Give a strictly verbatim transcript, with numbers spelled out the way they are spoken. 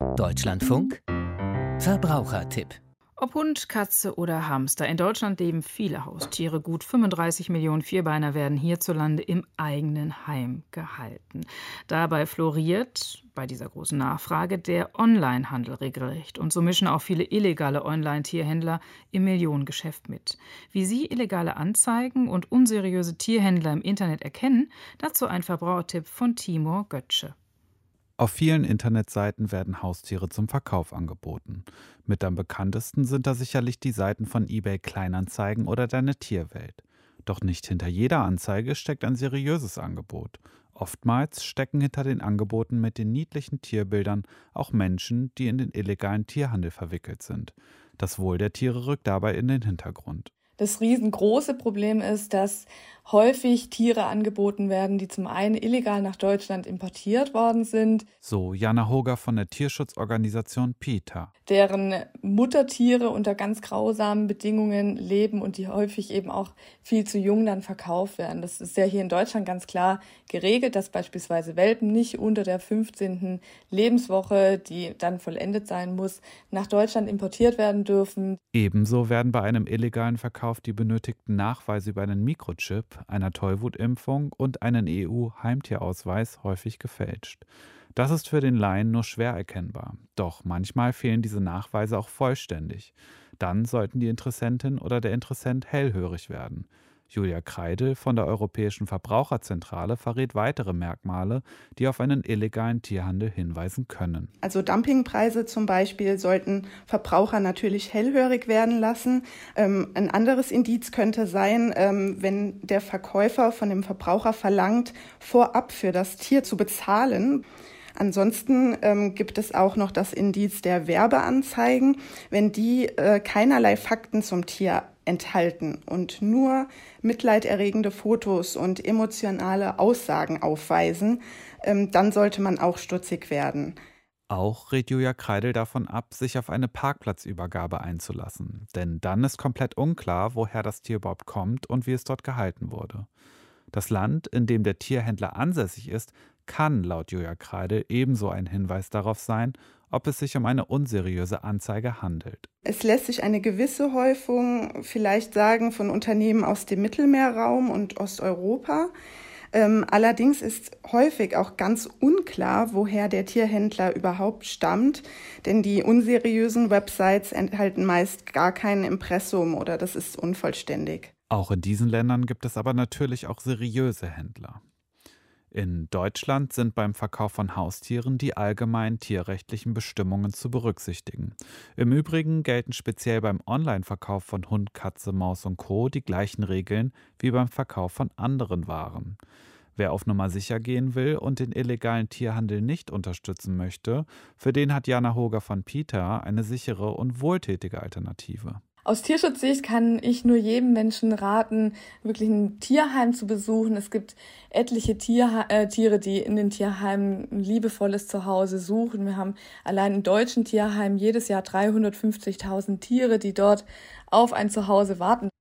Deutschlandfunk Verbrauchertipp. Ob Hund, Katze oder Hamster, in Deutschland leben viele Haustiere. Gut fünfunddreißig Millionen Vierbeiner werden hierzulande im eigenen Heim gehalten. Dabei floriert bei dieser großen Nachfrage der Onlinehandel regelrecht. Und so mischen auch viele illegale Online-Tierhändler im Millionengeschäft mit. Wie sie illegale Anzeigen und unseriöse Tierhändler im Internet erkennen, dazu ein Verbrauchertipp von Timur Götzsche. Auf vielen Internetseiten werden Haustiere zum Verkauf angeboten. Mit am bekanntesten sind da sicherlich die Seiten von eBay Kleinanzeigen oder Deine Tierwelt. Doch nicht hinter jeder Anzeige steckt ein seriöses Angebot. Oftmals stecken hinter den Angeboten mit den niedlichen Tierbildern auch Menschen, die in den illegalen Tierhandel verwickelt sind. Das Wohl der Tiere rückt dabei in den Hintergrund. Das riesengroße Problem ist, dass häufig Tiere angeboten werden, die zum einen illegal nach Deutschland importiert worden sind. So Jana Hoger von der Tierschutzorganisation PETA. Deren Muttertiere unter ganz grausamen Bedingungen leben und die häufig eben auch viel zu jung dann verkauft werden. Das ist ja hier in Deutschland ganz klar geregelt, dass beispielsweise Welpen nicht unter der fünfzehnten Lebenswoche, die dann vollendet sein muss, nach Deutschland importiert werden dürfen. Ebenso werden bei einem illegalen Verkauf die benötigten Nachweise über einen Mikrochip, einer Tollwutimpfung und einen E U-Heimtierausweis häufig gefälscht. Das ist für den Laien nur schwer erkennbar. Doch manchmal fehlen diese Nachweise auch vollständig. Dann sollten die Interessentin oder der Interessent hellhörig werden. Julia Kreidel von der Europäischen Verbraucherzentrale verrät weitere Merkmale, die auf einen illegalen Tierhandel hinweisen können. Also Dumpingpreise zum Beispiel sollten Verbraucher natürlich hellhörig werden lassen. Ähm, ein anderes Indiz könnte sein, ähm, wenn der Verkäufer von dem Verbraucher verlangt, vorab für das Tier zu bezahlen. Ansonsten ähm, gibt es auch noch das Indiz der Werbeanzeigen, wenn die äh, keinerlei Fakten zum Tier enthalten und nur mitleiderregende Fotos und emotionale Aussagen aufweisen, ähm, dann sollte man auch stutzig werden. Auch rät Julia Kreidel davon ab, sich auf eine Parkplatzübergabe einzulassen. Denn dann ist komplett unklar, woher das Tier überhaupt kommt und wie es dort gehalten wurde. Das Land, in dem der Tierhändler ansässig ist, kann laut Julia Kreidel ebenso ein Hinweis darauf sein, ob es sich um eine unseriöse Anzeige handelt. Es lässt sich eine gewisse Häufung vielleicht sagen von Unternehmen aus dem Mittelmeerraum und Osteuropa. Ähm, allerdings ist häufig auch ganz unklar, woher der Tierhändler überhaupt stammt, denn die unseriösen Websites enthalten meist gar kein Impressum oder das ist unvollständig. Auch in diesen Ländern gibt es aber natürlich auch seriöse Händler. In Deutschland sind beim Verkauf von Haustieren die allgemeinen tierrechtlichen Bestimmungen zu berücksichtigen. Im Übrigen gelten speziell beim Online-Verkauf von Hund, Katze, Maus und Co. die gleichen Regeln wie beim Verkauf von anderen Waren. Wer auf Nummer sicher gehen will und den illegalen Tierhandel nicht unterstützen möchte, für den hat Jana Hoger von PETA eine sichere und wohltätige Alternative. Aus Tierschutzsicht kann ich nur jedem Menschen raten, wirklich ein Tierheim zu besuchen. Es gibt etliche Tier, äh, Tiere, die in den Tierheimen ein liebevolles Zuhause suchen. Wir haben allein in deutschen Tierheimen jedes Jahr dreihundertfünfzigtausend Tiere, die dort auf ein Zuhause warten.